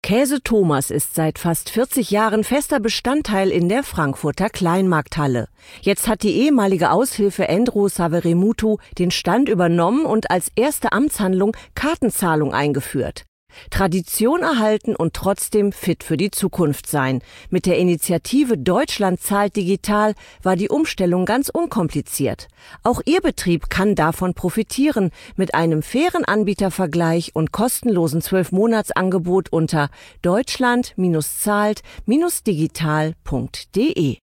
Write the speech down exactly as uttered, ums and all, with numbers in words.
Käse Thomas ist seit fast vierzig Jahren fester Bestandteil in der Frankfurter Kleinmarkthalle. Jetzt hat die ehemalige Aushilfe Endro Saveremutu den Stand übernommen und als erste Amtshandlung Kartenzahlung eingeführt. Tradition erhalten und trotzdem fit für die Zukunft sein. Mit der Initiative Deutschland zahlt digital war die Umstellung ganz unkompliziert. Auch Ihr Betrieb kann davon profitieren mit einem fairen Anbietervergleich und kostenlosen zwölf Monatsangebot unter deutschland Bindestrich zahlt Bindestrich digital Punkt de.